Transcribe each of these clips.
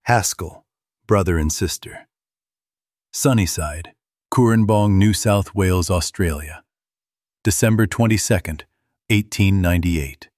Haskell, brother and sister. Sunnyside, Cooranbong, New South Wales, Australia. December 22nd, 1898.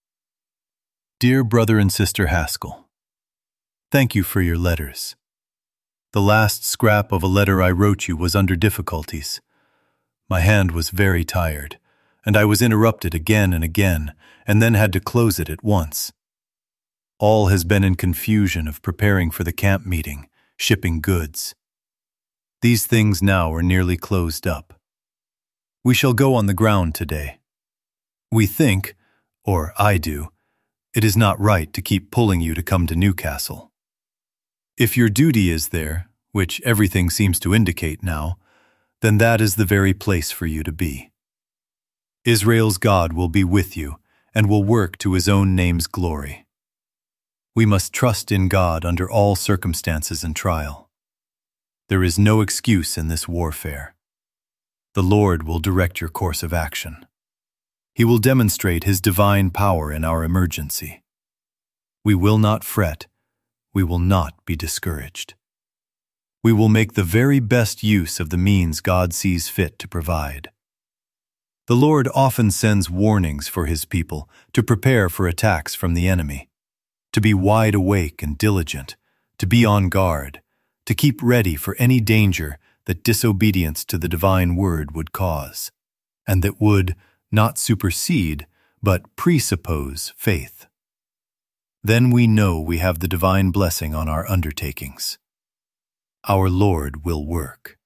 Dear brother and sister Haskell, thank you for your letters. The last scrap of a letter I wrote you was under difficulties. My hand was very tired, and I was interrupted again and again, and then had to close it at once. All has been in confusion of preparing for the camp meeting, shipping goods. These things now are nearly closed up. We shall go on the ground today. We think, or I do, it is not right to keep pulling you to come to Newcastle. If your duty is there, which everything seems to indicate now, then that is the very place for you to be. Israel's God will be with you and will work to his own name's glory. We must trust in God under all circumstances and trial. There is no excuse in this warfare. The Lord will direct your course of action. He will demonstrate his divine power in our emergency. We will not fret. We will not be discouraged. We will make the very best use of the means God sees fit to provide. The Lord often sends warnings for his people to prepare for attacks from the enemy, to be wide awake and diligent, to be on guard, to keep ready for any danger that disobedience to the divine word would cause, and that would not supersede, but presuppose faith. Then we know we have the divine blessing on our undertakings. Our Lord will work.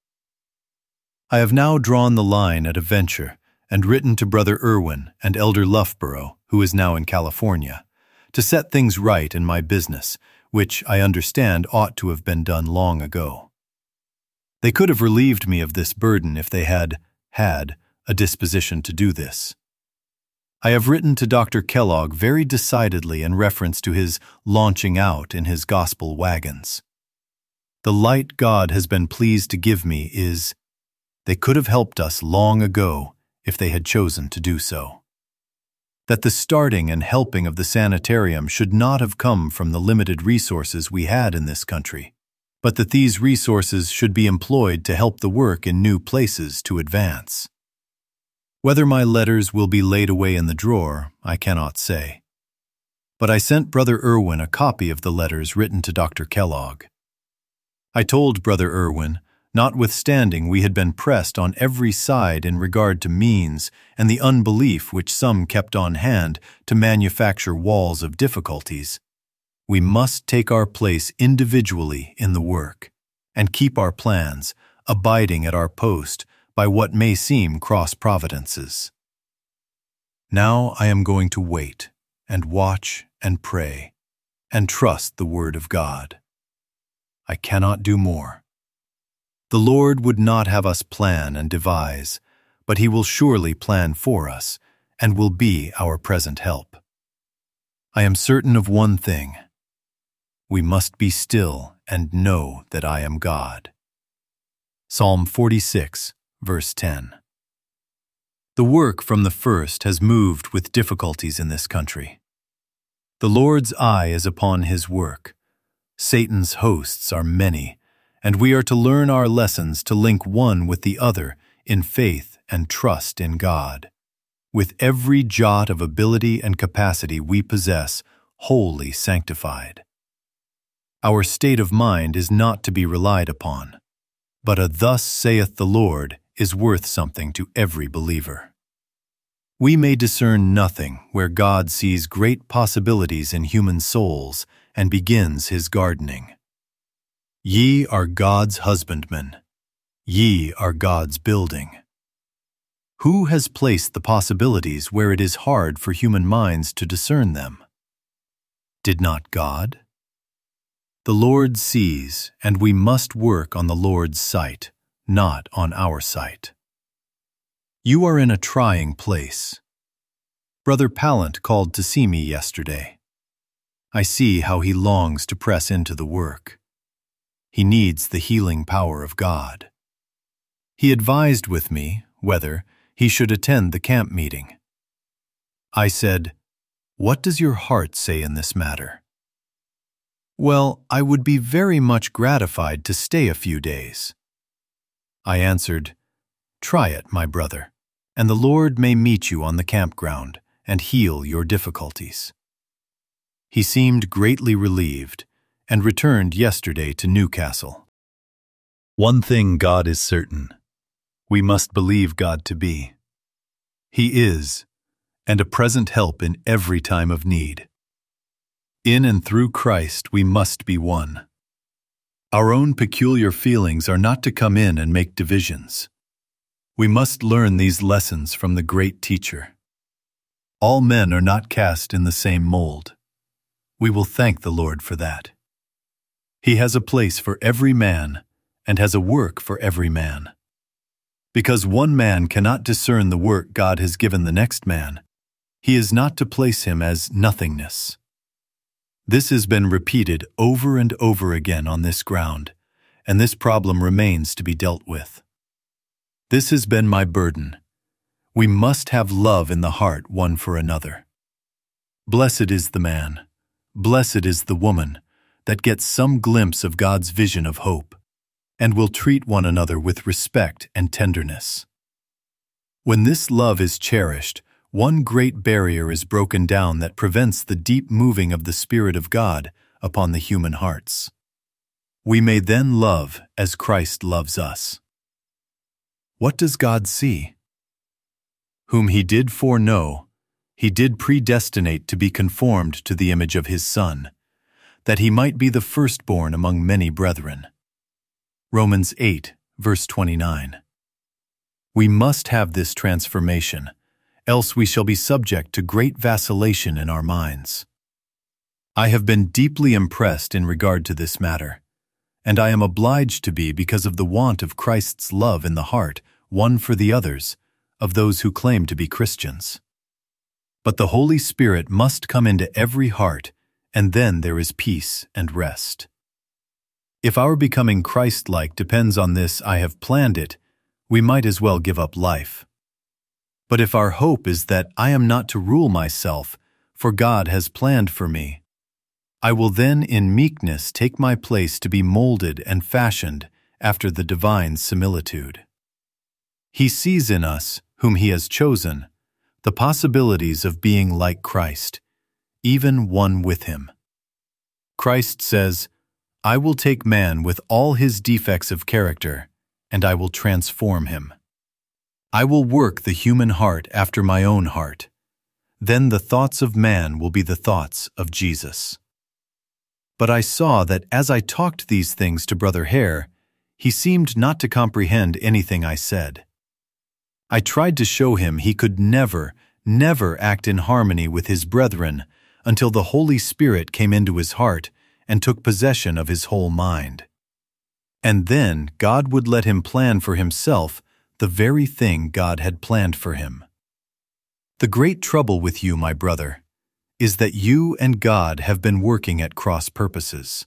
I have now drawn the line at a venture and written to Brother Irwin and Elder Loughborough, who is now in California, to set things right in my business, which I understand ought to have been done long ago. They could have relieved me of this burden if they had a disposition to do this. I have written to Dr. Kellogg very decidedly in reference to his launching out in his gospel wagons. The light God has been pleased to give me is, they could have helped us long ago if they had chosen to do so. That the starting and helping of the sanitarium should not have come from the limited resources we had in this country, but that these resources should be employed to help the work in new places to advance. Whether my letters will be laid away in the drawer, I cannot say. But I sent Brother Irwin a copy of the letters written to Dr. Kellogg. I told Brother Irwin, notwithstanding we had been pressed on every side in regard to means and the unbelief which some kept on hand to manufacture walls of difficulties, we must take our place individually in the work and keep our plans, abiding at our post by what may seem cross-providences. Now I am going to wait and watch and pray and trust the word of God. I cannot do more. The Lord would not have us plan and devise, but he will surely plan for us and will be our present help. I am certain of one thing. We must be still and know that I am God. Psalm 46, verse 10. The work from the first has moved with difficulties in this country. The Lord's eye is upon his work. Satan's hosts are many, and we are to learn our lessons to link one with the other in faith and trust in God, with every jot of ability and capacity we possess wholly sanctified. Our state of mind is not to be relied upon, but a "Thus saith the Lord" is worth something to every believer. We may discern nothing where God sees great possibilities in human souls and begins his gardening. Ye are God's husbandmen. Ye are God's building. Who has placed the possibilities where it is hard for human minds to discern them? Did not God? The Lord sees, and we must work on the Lord's sight, not on our sight. You are in a trying place. Brother Pallant called to see me yesterday. I see how he longs to press into the work. He needs the healing power of God. He advised with me whether he should attend the camp meeting. I said, "What does your heart say in this matter?" Well, I would be very much gratified to stay a few days. I answered, Try it, my brother, and the Lord may meet you on the campground and heal your difficulties. He seemed greatly relieved and returned yesterday to Newcastle. One thing God is certain. We must believe God to be. He is, and a present help in every time of need. In and through Christ we must be one. Our own peculiar feelings are not to come in and make divisions. We must learn these lessons from the great teacher. All men are not cast in the same mold. We will thank the Lord for that. He has a place for every man and has a work for every man. Because one man cannot discern the work God has given the next man, he is not to place him as nothingness. This has been repeated over and over again on this ground, and this problem remains to be dealt with. This has been my burden. We must have love in the heart one for another. Blessed is the man, blessed is the woman, that gets some glimpse of God's vision of hope, and will treat one another with respect and tenderness. When this love is cherished, one great barrier is broken down that prevents the deep moving of the Spirit of God upon the human hearts. We may then love as Christ loves us. What does God see? Whom he did foreknow, he did predestinate to be conformed to the image of his Son, that he might be the firstborn among many brethren. Romans 8, verse 29. We must have this transformation, else we shall be subject to great vacillation in our minds. I have been deeply impressed in regard to this matter, and I am obliged to be because of the want of Christ's love in the heart, one for the others, of those who claim to be Christians. But the Holy Spirit must come into every heart, and then there is peace and rest. If our becoming Christ-like depends on this, I have planned it, we might as well give up life. But if our hope is that I am not to rule myself, for God has planned for me, I will then in meekness take my place to be molded and fashioned after the divine similitude. He sees in us, whom he has chosen, the possibilities of being like Christ, even one with him. Christ says, I will take man with all his defects of character, and I will transform him. I will work the human heart after my own heart. Then the thoughts of man will be the thoughts of Jesus. But I saw that as I talked these things to Brother Hare, he seemed not to comprehend anything I said. I tried to show him he could never act in harmony with his brethren until the Holy Spirit came into his heart and took possession of his whole mind. And then God would let him plan for himself the very thing God had planned for him. The great trouble with you, my brother, is that you and God have been working at cross purposes.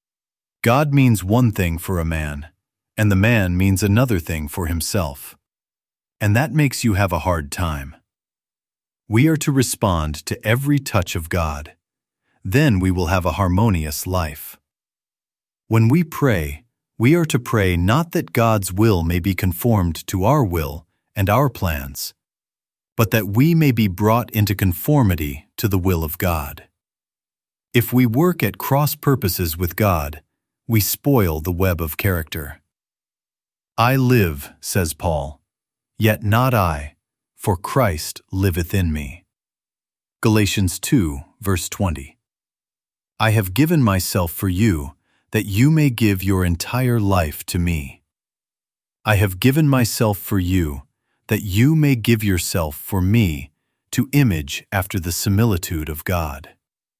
God means one thing for a man, and the man means another thing for himself. And that makes you have a hard time. We are to respond to every touch of God. Then we will have a harmonious life. When we pray, we are to pray not that God's will may be conformed to our will and our plans, but that we may be brought into conformity to the will of God. If we work at cross purposes with God, we spoil the web of character. I live, says Paul, yet not I, for Christ liveth in me. Galatians 2, verse 20. I have given myself for you, that you may give your entire life to me. I have given myself for you, that you may give yourself for me, to image after the similitude of God.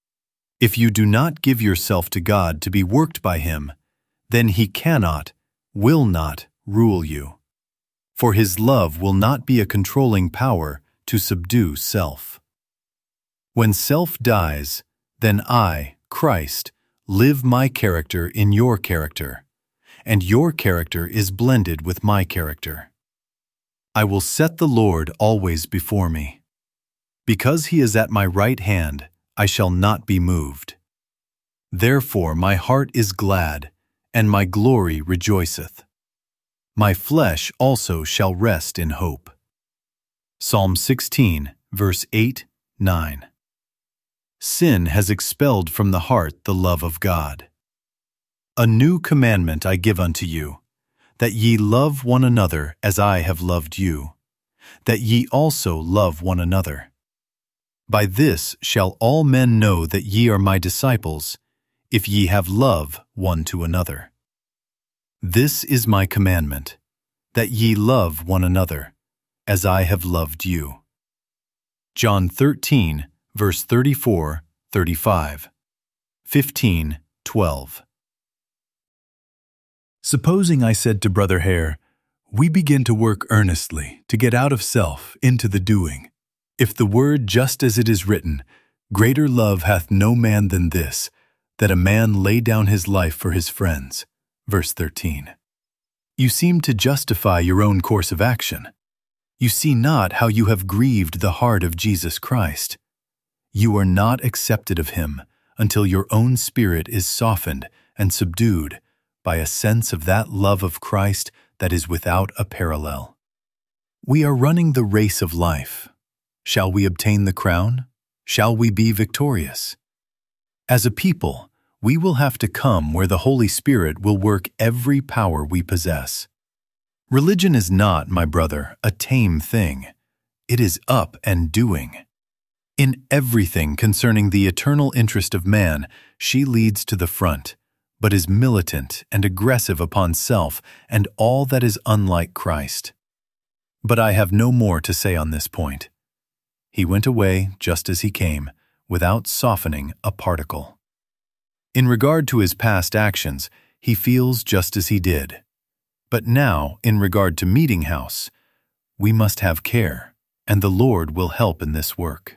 If you do not give yourself to God to be worked by him, then he cannot, will not rule you. For his love will not be a controlling power to subdue self. When self dies, then I, Christ, live my character in your character, and your character is blended with my character. I will set the Lord always before me. Because he is at my right hand, I shall not be moved. Therefore my heart is glad, and my glory rejoiceth. My flesh also shall rest in hope. Psalm 16, verse 8, 9. Sin has expelled from the heart the love of God. A new commandment I give unto you, that ye love one another as I have loved you, that ye also love one another. By this shall all men know that ye are my disciples, if ye have love one to another. This is my commandment, that ye love one another, as I have loved you. John 13, verse 34, 35, 15, 12. Supposing I said to Brother Hare, we begin to work earnestly to get out of self into the doing. If the word just as it is written, greater love hath no man than this, that a man lay down his life for his friends. Verse 13. You seem to justify your own course of action. You see not how you have grieved the heart of Jesus Christ. You are not accepted of him until your own spirit is softened and subdued by a sense of that love of Christ that is without a parallel. We are running the race of life. Shall we obtain the crown? Shall we be victorious? As a people, we will have to come where the Holy Spirit will work every power we possess. Religion is not, my brother, a tame thing. It is up and doing. In everything concerning the eternal interest of man, she leads to the front, but is militant and aggressive upon self and all that is unlike Christ. But I have no more to say on this point. He went away just as he came, without softening a particle. In regard to his past actions, he feels just as he did. But now, in regard to Meeting House, we must have care, and the Lord will help in this work.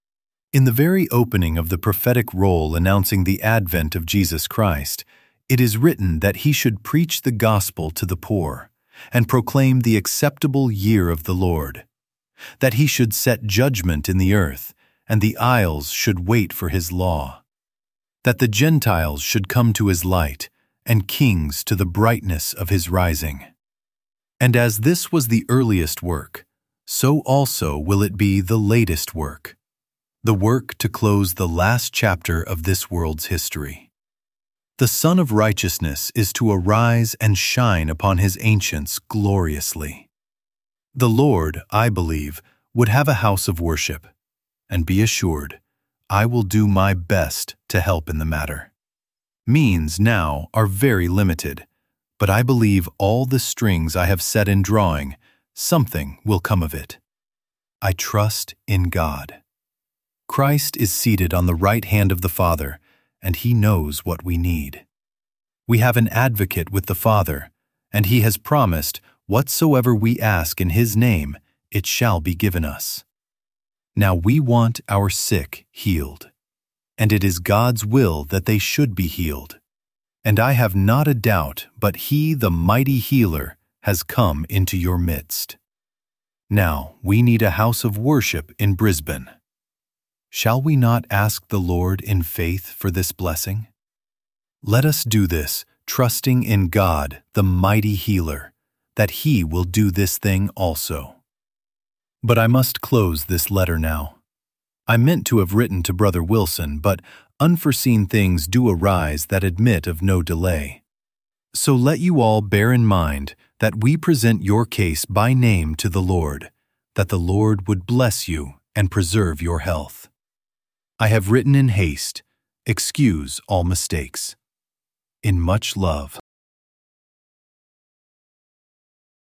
In the very opening of the prophetic roll announcing the advent of Jesus Christ, it is written that he should preach the gospel to the poor and proclaim the acceptable year of the Lord, that he should set judgment in the earth, and the isles should wait for his law, that the Gentiles should come to his light, and kings to the brightness of his rising. And as this was the earliest work, so also will it be the latest work, the work to close the last chapter of this world's history. The Son of Righteousness is to arise and shine upon his ancients gloriously. The Lord, I believe, would have a house of worship, and be assured, I will do my best to help in the matter. Means now are very limited, but I believe all the strings I have set in drawing, something will come of it. I trust in God. Christ is seated on the right hand of the Father, and he knows what we need. We have an advocate with the Father, and he has promised, whatsoever we ask in his name, it shall be given us. Now we want our sick healed, and it is God's will that they should be healed. And I have not a doubt but he, the mighty healer, has come into your midst. Now we need a house of worship in Brisbane. Shall we not ask the Lord in faith for this blessing? Let us do this, trusting in God, the mighty healer, that he will do this thing also. But I must close this letter now. I meant to have written to Brother Wilson, but unforeseen things do arise that admit of no delay. So let you all bear in mind that we present your case by name to the Lord, that the Lord would bless you and preserve your health. I have written in haste. Excuse all mistakes. In much love.